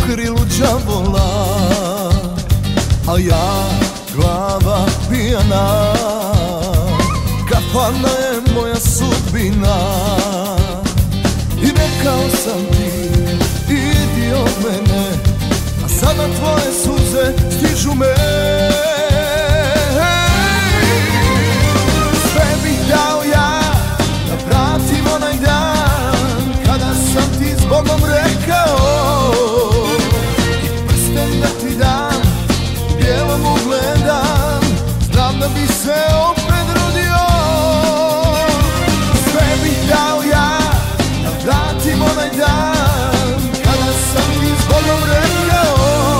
krilu đavola, a ja glava pijana. Kafana je moja sudbina i rekao sam ti idi od mene, a sada tvoje suze stižu me. Sve bih dao ja da vratim onaj dan kada sam ti zbogom rekao i prsten da ti dam, bijelom ugledam, znam da bi se opet rodio. Sve bih dao ja da vratim onaj dan kada sam ti zbogom rekao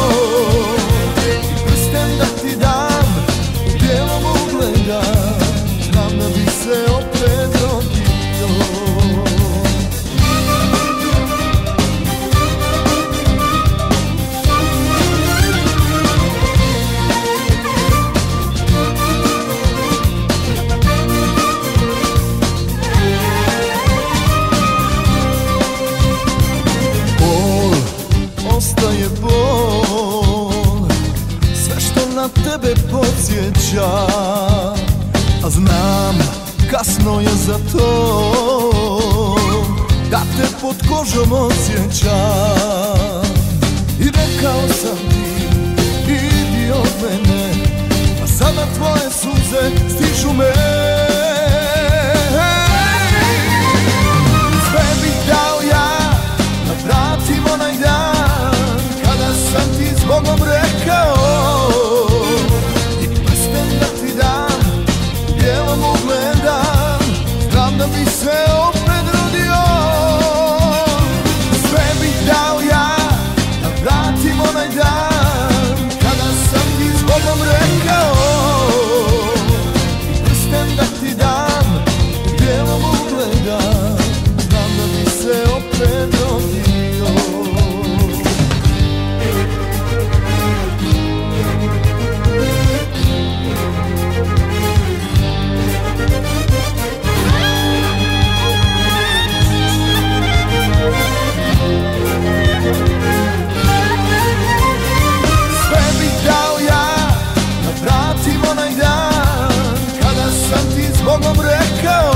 i prsten da ti dam, bijelom ugledam, znam da bi se opet rodio. Ostaje bol, sve što na tebe podsjeća, a znam kasno je za to da te pod kožom osjećam. I rekao sam ti idi od mene, a sada tvoje suze stižu me. Sve bih dao ja da vratim onaj dan kada sam ti zbogom rekao i prsten da ti dam, bijelom ugledam, znam da bi se opet rodio. Sve bih dao ja da vratim onaj dan kada sam ti zbogom rekao i prsten da ti dam, bijelom ugledam, znam da bi se opet rodio. Onaj dan kada sam ti zbogom rekao